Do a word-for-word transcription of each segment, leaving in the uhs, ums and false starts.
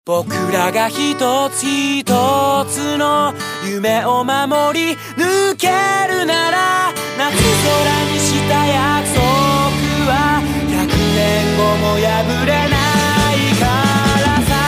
僕らが一つ一つの夢を守り抜けるなら夏空にした約束は百年後も破れないからさ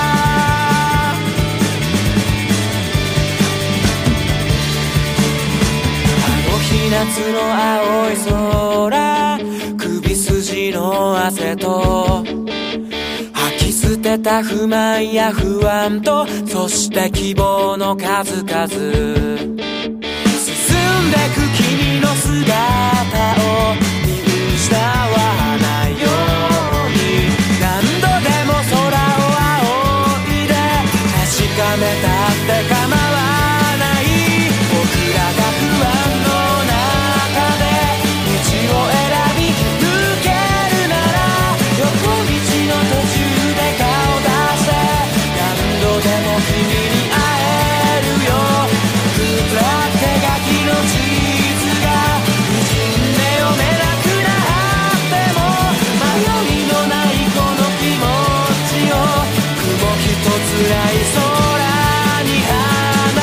あの日夏の青い空首筋の汗と捨てた不満や不安とそして希望の数々進んでく君の姿を見失わないように何度でも空を仰いで確かめたって構わない僕らが不安の中で道を選び抜けるなら横道の途中でも君に会えるよ僕ら手書きの地図が滲んで読めなくなっても迷いのないこの気持ちを雲一つない空に放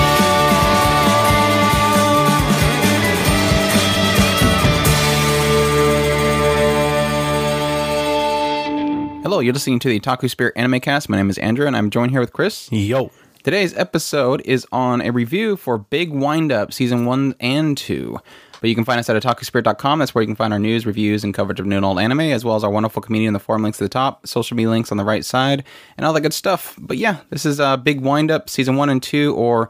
とう。Hello, you're listening to the Otaku Spirit Anime Cast. My name is Andrew, and I'm joined here with Chris. Yo. Today's episode is on a review for Big Wind Up Season one and two. But you can find us at otaku spirit dot com. That's where you can find our news, reviews, and coverage of new and old anime, as well as our wonderful community in the forum links at the top, social media links on the right side, and all that good stuff. But yeah, this is uh, Big Wind Up Season one and two, or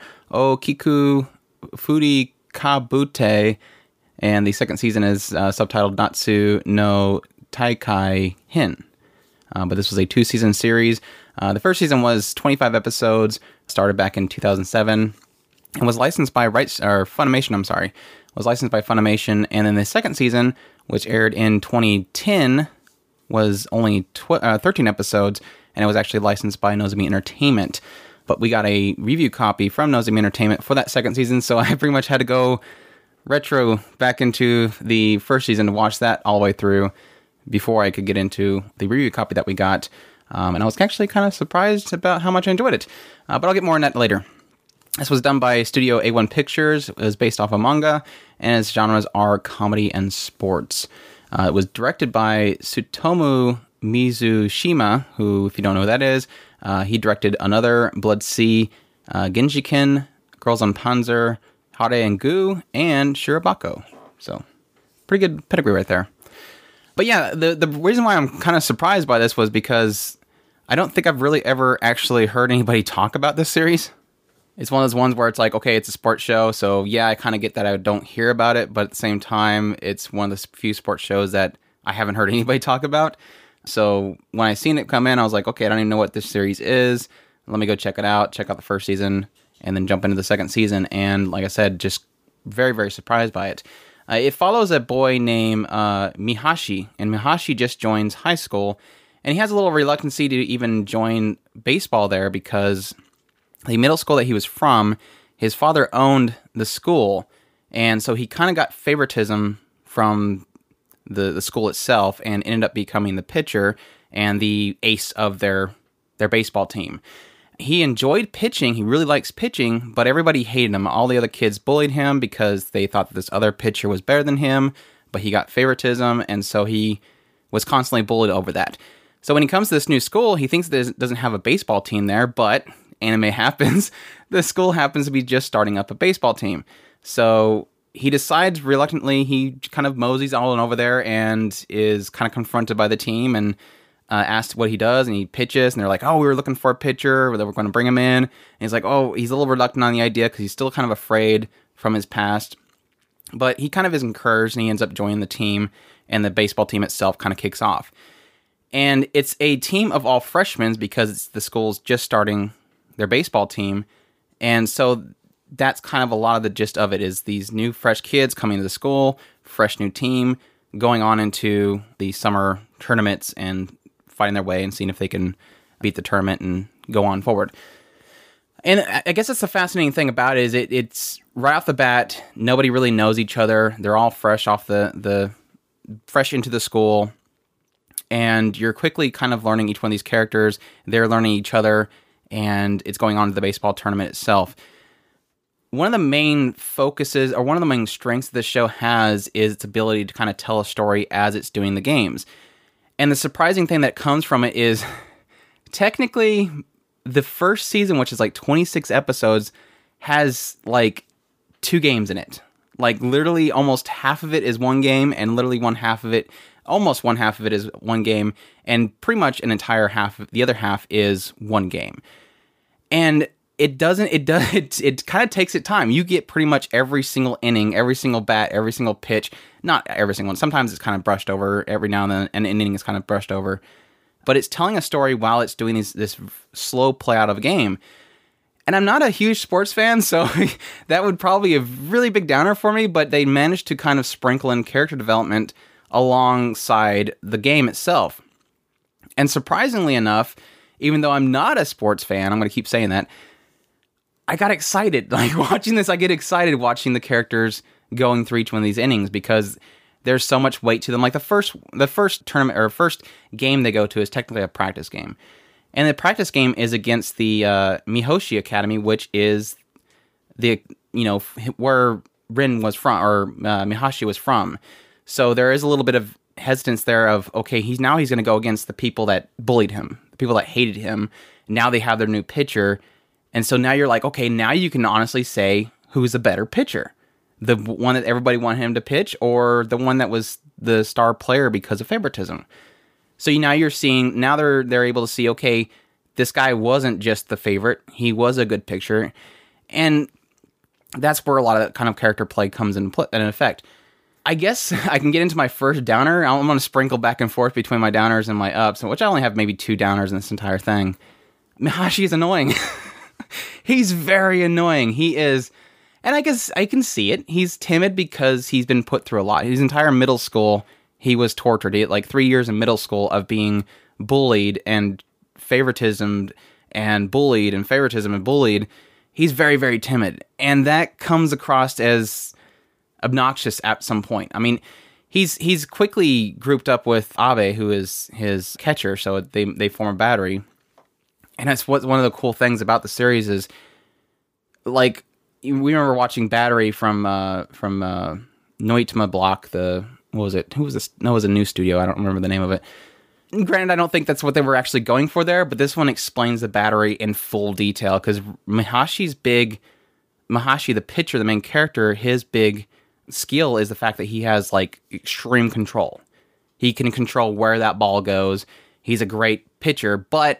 Okiku Furi Kabute, and the second season is uh, subtitled Natsu no Taikai Hin. Uh, but this was a two-season series. Uh, the first season was twenty-five episodes, started back in two thousand seven, and was licensed by Rights or Funimation. I'm sorry, was licensed by Funimation. And then the second season, which aired in twenty ten, was only tw- uh, thirteen episodes, and it was actually licensed by Nozomi Entertainment. But we got a review copy from Nozomi Entertainment for that second season, so I pretty much had to go retro back into the first season to watch that all the way through before I could get into the review copy that we got. Um, and I was actually kind of surprised about how much I enjoyed it. Uh, but I'll get more on that later. This was done by Studio A one Pictures. It was based off a manga, and its genres are comedy and sports. Uh, it was directed by Tsutomu Mizushima, who, if you don't know who that is, uh, he directed Another, Blood Sea, uh, Genjiken, Girls on Panzer, Hare and Gu, and Shirobako. So, pretty good pedigree right there. But yeah, the the reason why I'm kind of surprised by this was because I don't think I've really ever actually heard anybody talk about this series. It's one of those ones where it's like, okay, it's a sports show, so yeah, I kind of get that I don't hear about it, but at the same time, it's one of the few sports shows that I haven't heard anybody talk about. So when I seen it come in, I was like, okay, I don't even know what this series is. Let me go check it out, check out the first season, and then jump into the second season. And like I said, just very, very surprised by it. Uh, it follows a boy named uh, Mihashi, and Mihashi just joins high school, and he has a little reluctancy to even join baseball there because the middle school that he was from, his father owned the school, and so he kind of got favoritism from the, the school itself and ended up becoming the pitcher and the ace of their their baseball team. He enjoyed pitching. He really likes pitching, but everybody hated him. All the other kids bullied him because they thought that this other pitcher was better than him, but he got favoritism, and so he was constantly bullied over that. So when he comes to this new school, he thinks that it doesn't have a baseball team there, but anime happens. The school happens to be just starting up a baseball team. So he decides reluctantly, he kind of moseys all over there and is kind of confronted by the team and Uh, asked what he does, and he pitches, and they're like, oh, we were looking for a pitcher, that we're going to bring him in, and he's like, oh, he's a little reluctant on the idea, because he's still kind of afraid from his past, but he kind of is encouraged, and he ends up joining the team, and the baseball team itself kind of kicks off, and it's a team of all freshmen, because it's the school's just starting their baseball team, and so that's kind of a lot of the gist of it, is these new fresh kids coming to the school, fresh new team, going on into the summer tournaments, and fighting their way and seeing if they can beat the tournament and go on forward. And I guess that's the fascinating thing about it is it, it's right off the bat, nobody really knows each other. They're all fresh off the, the fresh into the school. And you're quickly kind of learning each one of these characters. They're learning each other, and it's going on to the baseball tournament itself. One of the main focuses, or one of the main strengths this show has, is its ability to kind of tell a story as it's doing the games. And the surprising thing that comes from it is, technically, the first season, which is like twenty-six episodes, has like two games in it. Like literally almost half of it is one game, and literally one half of it, almost one half of it is one game, and pretty much an entire half, the other half is one game. And it doesn't, it does, it, it kind of takes its time. You get pretty much every single inning, every single bat, every single pitch. Not every single one. Sometimes it's kind of brushed over every now and then, and an inning is kind of brushed over. But it's telling a story while it's doing these, this slow play out of a game. And I'm not a huge sports fan, so that would probably be a really big downer for me, but they managed to kind of sprinkle in character development alongside the game itself. And surprisingly enough, even though I'm not a sports fan, I'm going to keep saying that, I got excited. Like watching this, I get excited watching the characters going through each one of these innings because there's so much weight to them. Like the first the first tournament or first game they go to is technically a practice game. And the practice game is against the uh, Mihoshi Academy, which is the, you know, where Rin was from, or uh, Mihoshi was from. So there is a little bit of hesitance there of, okay, he's now he's going to go against the people that bullied him, the people that hated him. Now they have their new pitcher. And so now you're like, okay, now you can honestly say who's a better pitcher. The one that everybody wanted him to pitch, or the one that was the star player because of favoritism. So now you're seeing, now they're they're able to see, okay, this guy wasn't just the favorite. He was a good pitcher. And that's where a lot of that kind of character play comes in, in effect. I guess I can get into my first downer. I'm going to sprinkle back and forth between my downers and my ups, which I only have maybe two downers in this entire thing. Mihoshi is annoying. He's very annoying. He is, and I guess I can see it. He's timid because he's been put through a lot. His entire middle school, he was tortured. He had like three years in middle school of being bullied and favoritism and bullied and favoritism and bullied. He's very, very timid. And that comes across as obnoxious at some point. I mean, he's he's quickly grouped up with Abe, who is his catcher, so they they form a battery. And that's what one of the cool things about the series is, like, we remember watching Battery from uh, from uh, Noitma Block, the, what was it? Who was this? No, it was a new studio. I don't remember the name of it. And granted, I don't think that's what they were actually going for there, but this one explains the Battery in full detail, because Mihashi's big, Mihoshi, the pitcher, the main character, his big skill is the fact that he has, like, extreme control. He can control where that ball goes. He's a great pitcher, but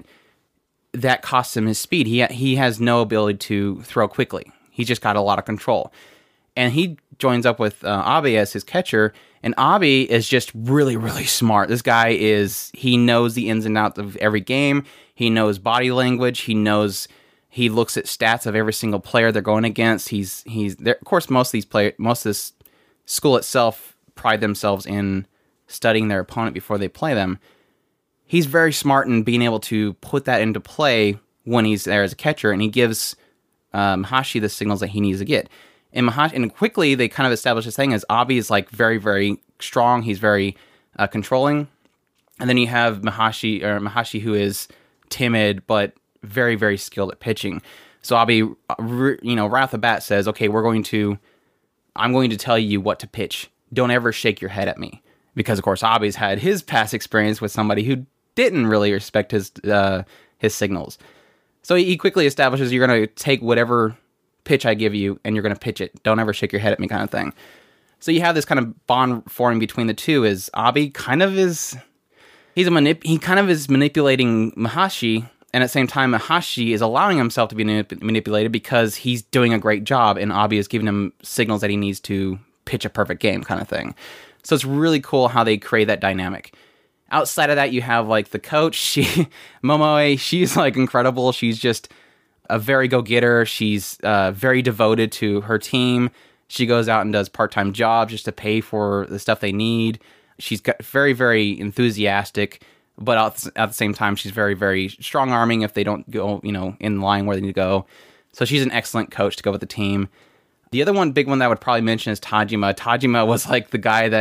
that costs him his speed. He he has no ability to throw quickly. He's just got a lot of control. And he joins up with uh, Abe as his catcher, and Abe is just really, really smart. This guy is, he knows the ins and outs of every game. He knows body language. He knows, he looks at stats of every single player they're going against. He's, he's there. Of course, most of these play, most of this school itself pride themselves in studying their opponent before they play them. He's very smart in being able to put that into play when he's there as a catcher, and he gives um, Mihoshi the signals that he needs to get. And Mihoshi, and quickly they kind of establish this thing as Abe is like very, very strong. He's very uh, controlling, and then you have Mihoshi or Mihoshi who is timid but very, very skilled at pitching. So Abe, you know, right off the bat says, "Okay, we're going to, I'm going to tell you what to pitch. Don't ever shake your head at me," because of course Abe's had his past experience with somebody who didn't really respect his uh, his signals. So he quickly establishes you're going to take whatever pitch I give you and you're going to pitch it. Don't ever shake your head at me, kind of thing. So you have this kind of bond forming between the two. Is Abe kind of is he's a manip- he kind of is manipulating Mihoshi, and at the same time Mihoshi is allowing himself to be manip- manipulated because he's doing a great job, and Abe is giving him signals that he needs to pitch a perfect game, kind of thing. So it's really cool how they create that dynamic. Outside of that, you have, like, the coach, she, Momoe, she's, like, incredible. She's just a very go-getter. She's uh, very devoted to her team. She goes out and does part-time jobs just to pay for the stuff they need. She's got very, very enthusiastic, but at the same time, she's very, very strong-arming if they don't go, you know, in line where they need to go. So she's an excellent coach to go with the team. The other one, big one that I would probably mention is Tajima. Tajima was, like, the guy that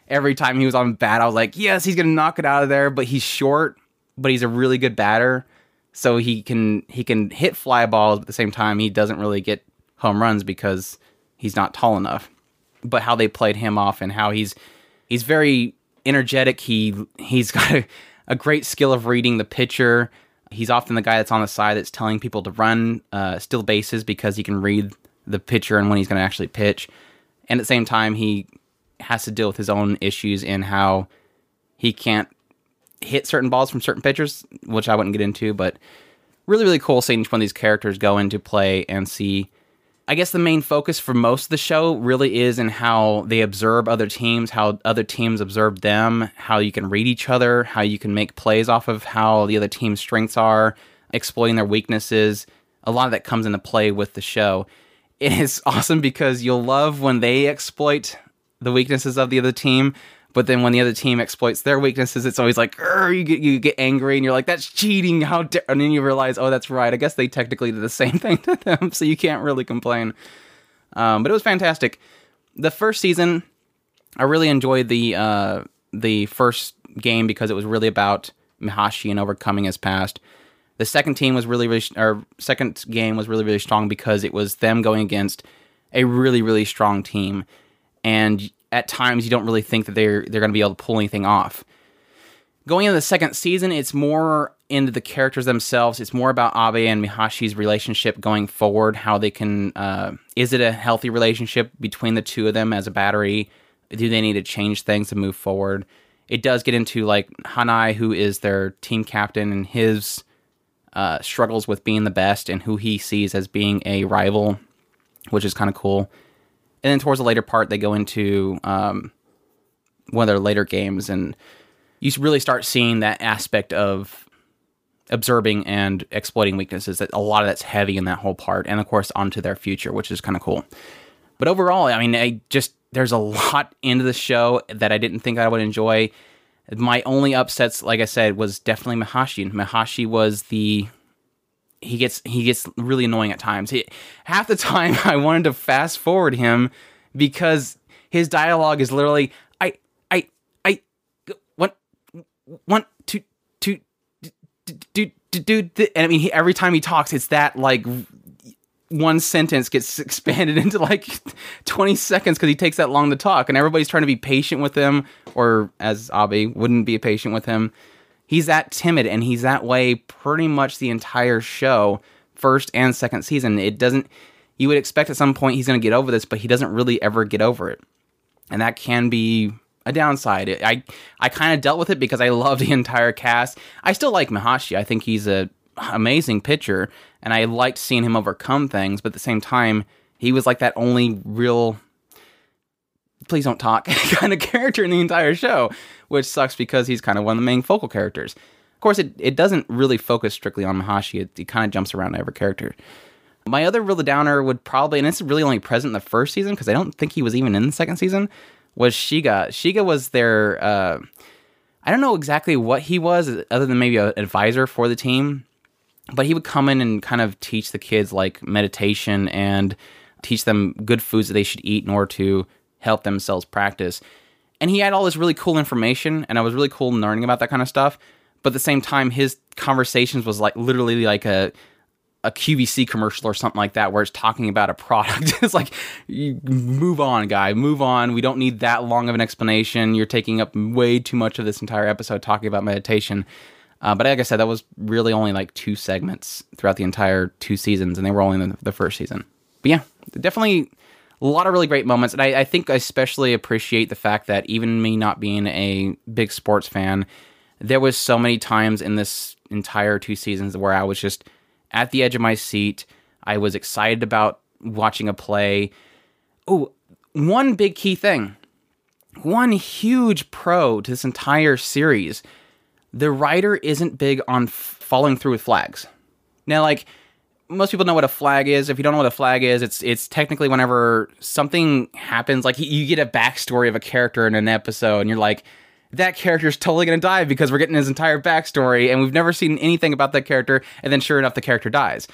every time he was on bat, I was like, yes, he's going to knock it out of there. But he's short, but he's a really good batter. So he can he can hit fly balls, but at the same time, he doesn't really get home runs because he's not tall enough. But how they played him off and how he's he's very energetic. He, he's got a, a great skill of reading the pitcher. He's often the guy that's on the side that's telling people to run, uh, steal bases because he can read the pitcher and when he's going to actually pitch. And at the same time, he has to deal with his own issues in how he can't hit certain balls from certain pitchers, which I wouldn't get into, but really, really cool seeing each one of these characters go into play and see. I guess the main focus for most of the show really is in how they observe other teams, how other teams observe them, how you can read each other, how you can make plays off of how the other team's strengths are, exploiting their weaknesses. A lot of that comes into play with the show. It is awesome because you'll love when they exploit the weaknesses of the other team, but then when the other team exploits their weaknesses, it's always like, you get you get angry, and you're like, that's cheating, how dare... And then you realize, oh, that's right, I guess they technically did the same thing to them, so you can't really complain. Um, but it was fantastic. The first season, I really enjoyed the uh, the first game because it was really about Mihashi and overcoming his past. The second team was really, really, or second game was really, really strong because it was them going against a really, really strong team. And at times, you don't really think that they're they're going to be able to pull anything off. Going into the second season, it's more into the characters themselves. It's more about Abe and Mihashi's relationship going forward, how they can... Uh, is it a healthy relationship between the two of them as a battery? Do they need to change things to move forward? It does get into, like, Hanai, who is their team captain, and his uh, struggles with being the best and who he sees as being a rival, which is kind of cool. And then towards the later part, they go into um, one of their later games, and you really start seeing that aspect of observing and exploiting weaknesses. That a lot of that's heavy in that whole part, and of course onto their future, which is kind of cool. But overall, I mean, I just there's a lot into the show that I didn't think I would enjoy. My only upsets, like I said, was definitely Mihashi. Mihashi was the He gets he gets really annoying at times. He, half the time, I wanted to fast forward him because his dialogue is literally I I I one one two two do do do. And I mean, he, every time he talks, it's that like one sentence gets expanded into like twenty seconds because he takes that long to talk, and everybody's trying to be patient with him, or as Abe wouldn't be patient with him. He's that timid, and he's that way pretty much the entire show, first and second season. It doesn't, you would expect at some point he's going to get over this, but he doesn't really ever get over it. And that can be a downside. I, I kind of dealt with it because I love the entire cast. I still like Mihashi. I think he's an amazing pitcher, and I liked seeing him overcome things, but at the same time, he was like that only real... please don't talk kind of character in the entire show, which sucks because he's kind of one of the main focal characters. Of course, it, it doesn't really focus strictly on Mihashi. It, it kind of jumps around to every character. My other real downer would probably, and it's really only present in the first season because I don't think he was even in the second season, was Shiga. Shiga was their, uh, I don't know exactly what he was other than maybe an advisor for the team, but he would come in and kind of teach the kids like meditation and teach them good foods that they should eat in order to help themselves practice. And he had all this really cool information, and I was really cool learning about that kind of stuff. But at the same time, his conversations was like literally like a a Q V C commercial or something like that, where it's talking about a product. It's like, you move on, guy, move on. We don't need that long of an explanation. You're taking up way too much of this entire episode talking about meditation. Uh, but like I said, that was really only like two segments throughout the entire two seasons, and they were only in the, the first season. But yeah, definitely a lot of really great moments, and I, I think I especially appreciate the fact that even me not being a big sports fan, there was so many times in this entire two seasons where I was just at the edge of my seat. I was excited about watching a play. Oh, one big key thing, one huge pro to this entire series, the writer isn't big on f- following through with flags. Now, like, most people know what a flag is. If you don't know what a flag is, it's it's technically whenever something happens, like you get a backstory of a character in an episode, and you're like, that character's totally going to die because we're getting his entire backstory, and we've never seen anything about that character, and then sure enough, the character dies.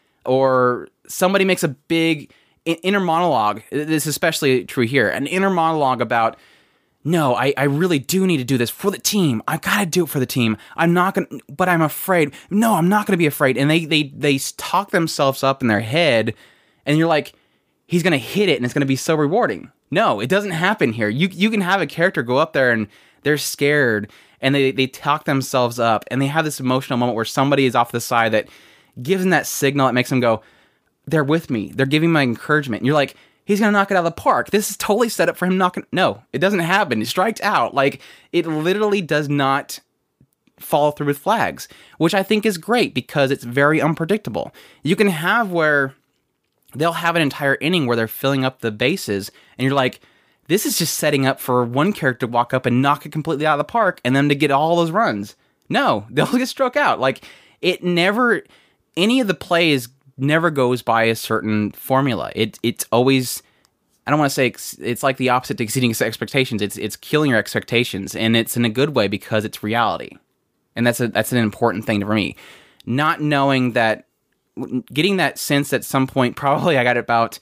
Or somebody makes a big inner monologue. This is especially true here. An inner monologue about no, I, I really do need to do this for the team. I gotta do it for the team. I'm not gonna, but I'm afraid. No, I'm not gonna be afraid. And they they they talk themselves up in their head, and you're like, he's gonna hit it, and it's gonna be so rewarding. No, it doesn't happen here. You you can have a character go up there and they're scared, and they they talk themselves up, and they have this emotional moment where somebody is off the side that gives them that signal that makes them go, they're with me. They're giving my encouragement. And you're like, he's going to knock it out of the park. This is totally set up for him knocking. No, it doesn't happen. It strikes out. Like, it literally does not follow through with flags, which I think is great because it's very unpredictable. You can have where they'll have an entire inning where they're filling up the bases, and you're like, this is just setting up for one character to walk up and knock it completely out of the park and then to get all those runs. No, they'll get struck out. Like, it never, any of the plays never goes by a certain formula. It it's always, I don't want to say ex, it's like the opposite to exceeding expectations. It's it's killing your expectations, and it's in a good way because it's reality, and that's a that's an important thing for me. Not knowing that, getting that sense at some point, probably I got about,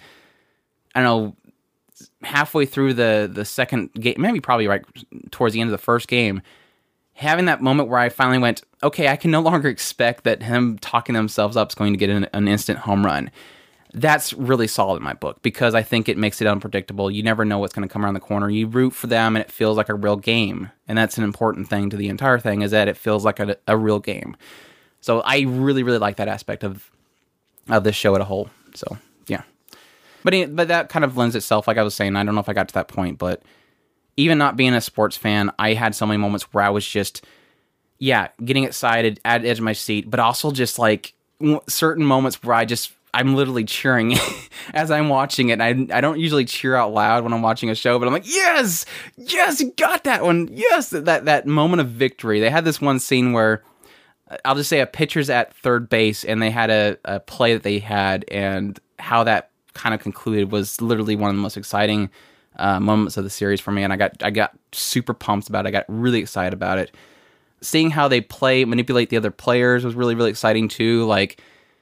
I don't know, halfway through the the second game, maybe probably right towards the end of the first game, having that moment where I finally went, okay, I can no longer expect that him talking themselves up is going to get an, an instant home run. That's really solid in my book because I think it makes it unpredictable. You never know what's going to come around the corner. You root for them and it feels like a real game. And that's an important thing to the entire thing, is that it feels like a, a real game. So I really, really like that aspect of of this show as a whole. So, yeah. But, but that kind of lends itself, like I was saying, I don't know if I got to that point, but even not being a sports fan, I had so many moments where I was just, yeah, getting excited at the edge of my seat, but also just like w- certain moments where I just, I'm literally cheering as I'm watching it. And I I don't usually cheer out loud when I'm watching a show, but I'm like, yes, yes, you got that one. Yes, that, that moment of victory. They had this one scene where, I'll just say a pitcher's at third base, and they had a, a play that they had, and how that kind of concluded was literally one of the most exciting Uh, moments of the series for me, and I got I got super pumped about it. I got really excited about it. Seeing how they play, manipulate the other players was really, really exciting too. Like,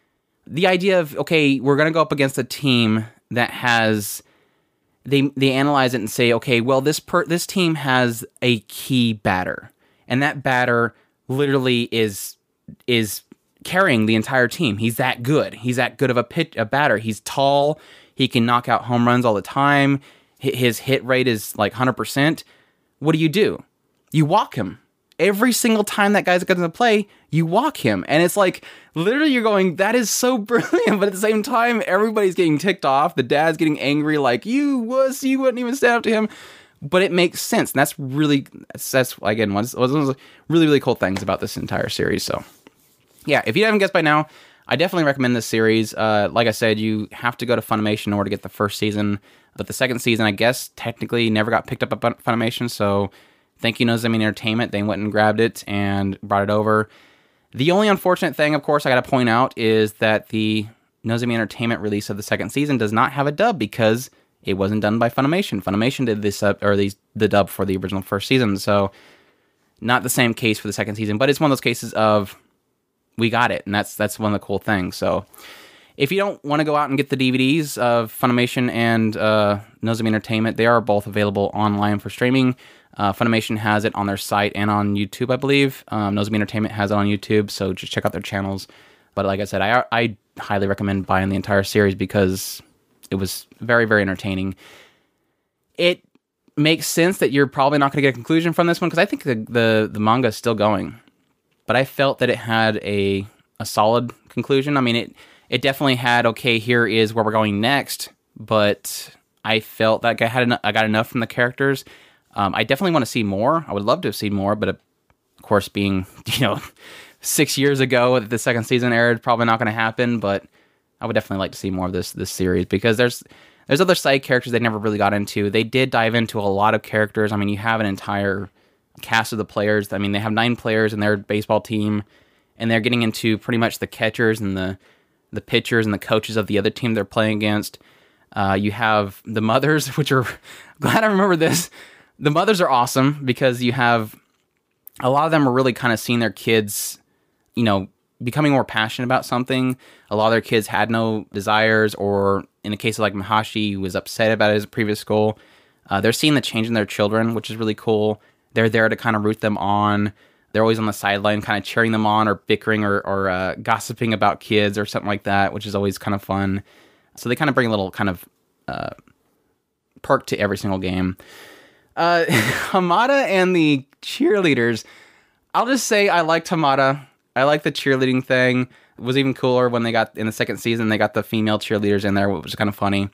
the idea of, okay, we're going to go up against a team that has, they they analyze it and say, okay, well, this per, this team has a key batter, and that batter literally is is carrying the entire team. He's that good. He's that good of a pitch, a batter. He's tall. He can knock out home runs all the time. His hit rate is like one hundred percent. What do you do? You walk him. Every single time that guy's going to play, you walk him. And it's like, literally you're going, that is so brilliant. But at the same time, everybody's getting ticked off. The dad's getting angry, like, you wuss, you wouldn't even stand up to him. But it makes sense. And that's really, that's, that's again, one of those really, really cool things about this entire series. So, yeah, if you haven't guessed by now, I definitely recommend this series. Uh, like I said, you have to go to Funimation in order to get the first season. But the second season, I guess, technically never got picked up by Funimation, so thank you, Nozomi Entertainment. They went and grabbed it and brought it over. The only unfortunate thing, of course, I got to point out is that the Nozomi Entertainment release of the second season does not have a dub because it wasn't done by Funimation. Funimation did this up, or these, the dub for the original first season, so not the same case for the second season, but it's one of those cases of we got it, and that's that's one of the cool things. So if you don't want to go out and get the D V Ds of Funimation and uh, Nozomi Entertainment, they are both available online for streaming. Uh, Funimation has it on their site and on YouTube, I believe. Um, Nozomi Entertainment has it on YouTube, so just check out their channels. But like I said, I, I highly recommend buying the entire series because it was very, very entertaining. It makes sense that you're probably not going to get a conclusion from this one because I think the, the, the manga is still going. But I felt that it had a a solid conclusion. I mean, it... It definitely had, okay, here is where we're going next, but I felt like I had en- I got enough from the characters. Um, I definitely want to see more. I would love to have seen more, but of course, being, you know, six years ago that the second season aired, probably not going to happen, but I would definitely like to see more of this this series because there's there's other side characters they never really got into. They did dive into a lot of characters. I mean, you have an entire cast of the players. I mean, they have nine players in their baseball team, and they're getting into pretty much the catchers and the the pitchers and the coaches of the other team they're playing against. Uh, you have the mothers, which are, glad I remember this. The mothers are awesome because you have, a lot of them are really kind of seeing their kids, you know, becoming more passionate about something. A lot of their kids had no desires, or in a case of like Mahashi, who was upset about his previous school, Uh, they're seeing the change in their children, which is really cool. They're there to kind of root them on. They're always on the sideline kind of cheering them on or bickering or, or uh, gossiping about kids or something like that, which is always kind of fun. So they kind of bring a little kind of uh, perk to every single game. Uh, Hamada and the cheerleaders, I'll just say I liked Hamada. I like the cheerleading thing. It was even cooler when they got, in the second season, they got the female cheerleaders in there, which was kind of funny.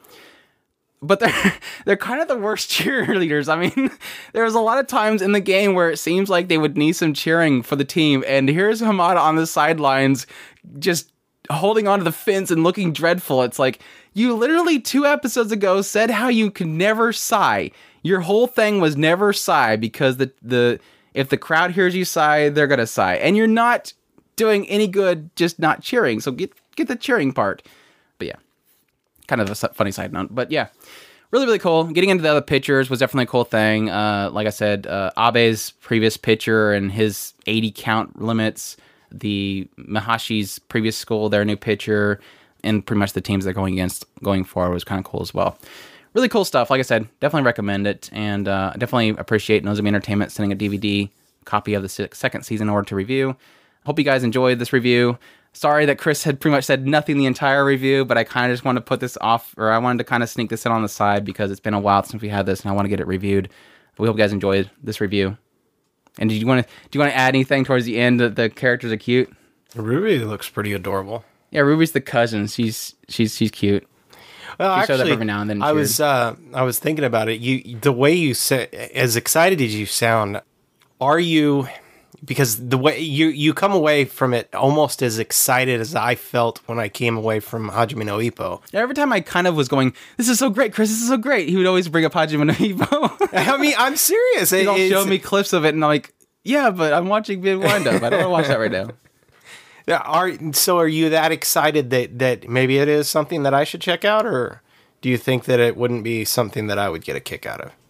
But they're they're kind of the worst cheerleaders. I mean, there was a lot of times in the game where it seems like they would need some cheering for the team, and here's Hamada on the sidelines just holding onto the fence and looking dreadful. It's like, you literally two episodes ago said how you could never sigh. Your whole thing was never sigh because the the if the crowd hears you sigh, they're gonna sigh, and you're not doing any good just not cheering. So get get the cheering part. But yeah. Kind of a funny side note, but yeah, really, really cool. Getting into the other pitchers was definitely a cool thing. Uh, like I said, uh, Abe's previous pitcher and his eighty count limits, the Mahashi's previous school, their new pitcher, and pretty much the teams they're going against going forward was kind of cool as well. Really cool stuff. Like I said, definitely recommend it, and uh, definitely appreciate Nozomi Entertainment sending a D V D copy of the second season in order to review. Hope you guys enjoyed this review. Sorry that Chris had pretty much said nothing the entire review, but I kind of just wanted to put this off, or I wanted to kind of sneak this in on the side because it's been a while since we had this, and I want to get it reviewed. We hope you guys enjoyed this review. And did you want to do you want to add anything towards the end that the characters are cute? Ruby looks pretty adorable. Yeah, Ruby's the cousin. She's she's she's cute. Well, she actually, shows up every now and then. I was uh, I was thinking about it. You the way you say, as excited as you sound, are you? Because the way you, you come away from it almost as excited as I felt when I came away from Hajime no Ippo. Every time I kind of was going, this is so great, Chris, this is so great, he would always bring up Hajime no Ippo. I mean, I'm serious. He'd all show me clips of it, and I'm like, yeah, but I'm watching Big Wind Up. I don't want to watch that right now. Yeah, are so are you that excited that, that maybe it is something that I should check out, or do you think that it wouldn't be something that I would get a kick out of?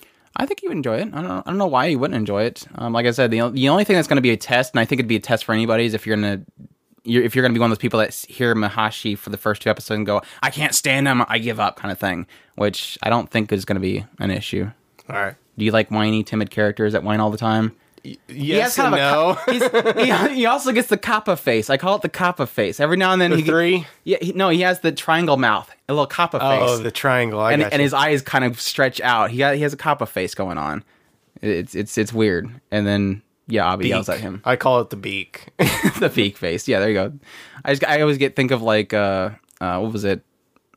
I think you would enjoy it. I don't know, I don't know why you wouldn't enjoy it. Um, like I said, the, the only thing that's going to be a test, and I think it'd be a test for anybody, is if you're going to you're, if you're going to be one of those people that hear Mahashi for the first two episodes and go, I can't stand him, I give up kind of thing, which I don't think is going to be an issue. All right. Do you like whiny, timid characters that whine all the time? Y- yes and no. A, he's, he, he also gets the kappa face. I call it the kappa face. Every now and then the he three. Yeah, he, no, he has the triangle mouth, a little kappa face. Oh, the triangle. I and got and you. his eyes kind of stretch out. He got, he has a kappa face going on. It's it's it's weird. And then yeah, Abe yells at him. I call it the beak. The beak face. Yeah, there you go. I just I always get think of like uh, uh what was it?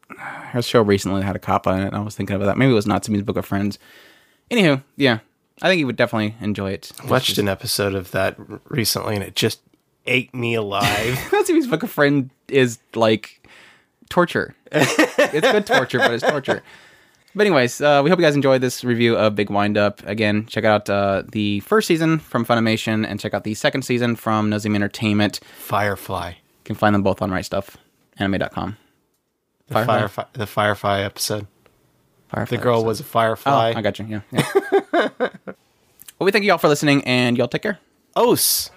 A show recently that had a kappa in it. And I was thinking about that. Maybe it was Natsume's Book of Friends. Anywho, yeah. I think you would definitely enjoy it. I watched just, an episode of that recently, and it just ate me alive. Natsume's Book of Friends is like torture. It's good torture, but it's torture. But anyways, uh, we hope you guys enjoyed this review of Big Wind Up. Again, check out uh, the first season from Funimation, and check out the second season from Nozomi Entertainment. Firefly. You can find them both on right stuff anime dot com. The Firefly, Firefly the Firefly episode. Firefly the girl episode. was a firefly. Oh, I got you. Yeah. yeah. Well, we thank you all for listening, and y'all take care. Os.